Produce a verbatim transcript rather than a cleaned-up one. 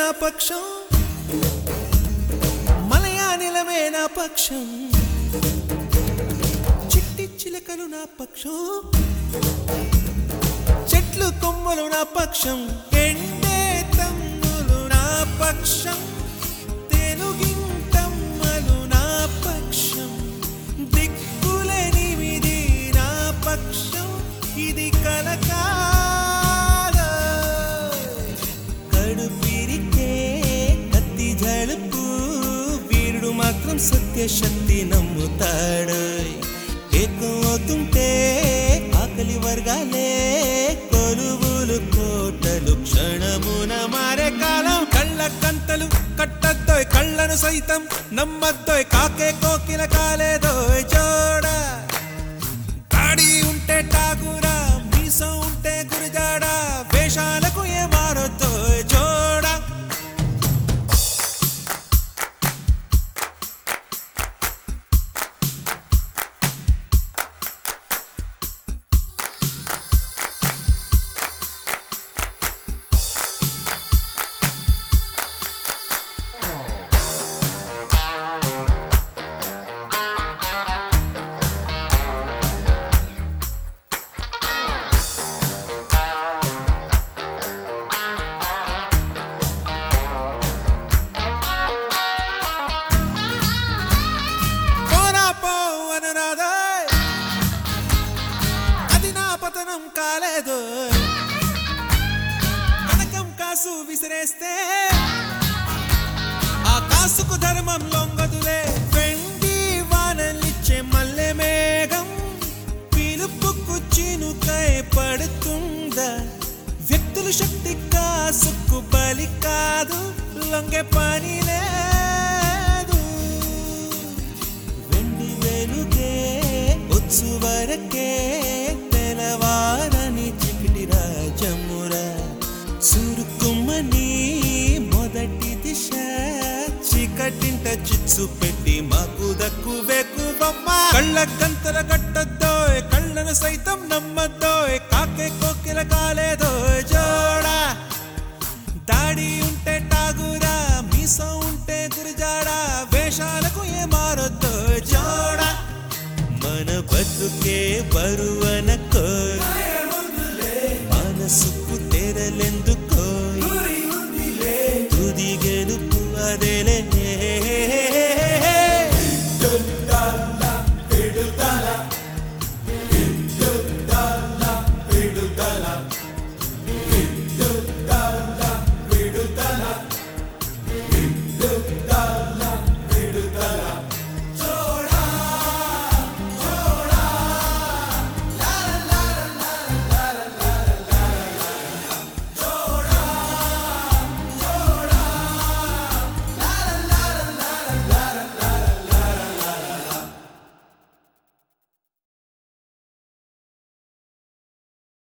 నా పక్షం మలయానిలమే నా పక్షం చిట్టి చిలకలు నా పక్షం చెట్లు కొమ్మలు నా పక్షం ఎండే తమ్ములు నా పక్షం తెలుగింటమ్మలు నా పక్షం దిక్కులెనిమిది నా పక్షం ఇది కలకాల కడుపిరికే కత్తి జలుపు వీరుడు మాత్రం సత్యశక్తి నమ్ముతాడు ఏకమవుతుంటే ఆకలి వర్గాలే కొలువులు కోటలు క్షణమున మారే కాలం కళ్ళ కంతలు కట్టద్దోయ్ కళ్ళను సైతం నమ్మద్దోయ్ కాకే కోకిల కాలేదోయ్ జోడా దాడి ఉంటే ఠాగూరా మీసం ఉంటే గురిజాడా వేషాలకు ఏ మారొద్దోయ్ జోడా కాలేదు కనకం కాసు విసిరేస్తే ఆ కాసుకు ధర్మం లొంగదులే వెండి వానలిచ్చే మల్లె మేఘం పిలుపుకు చినుకై పడుతుందా వ్యక్తుల శక్తి కాసుకు బలి కాదు లొంగే పని లేదు వెండి వెలుగే వచ్చు వరకే తెలవారని చికిటి రాజమురా సురుకుమ్మని మొదటి దిశ చీకటింట చిచ్చు పెట్టి మాకు దక్కు వేకువమ్మ కళ్ళ గంతల కట్టద్దోయ్ కళ్ళను సైతం నమ్మద్దోయ్ కాకే కోకిల కాలేదోయ్ జోడా దాడి ఉంటే ఠాగూరా మీసం ఉంటే గురిజాడా వేషాలకు ఏ మారొద్దోయ్ జోడా మన బతుకే బరువన మనసుకు తెరలెందుకు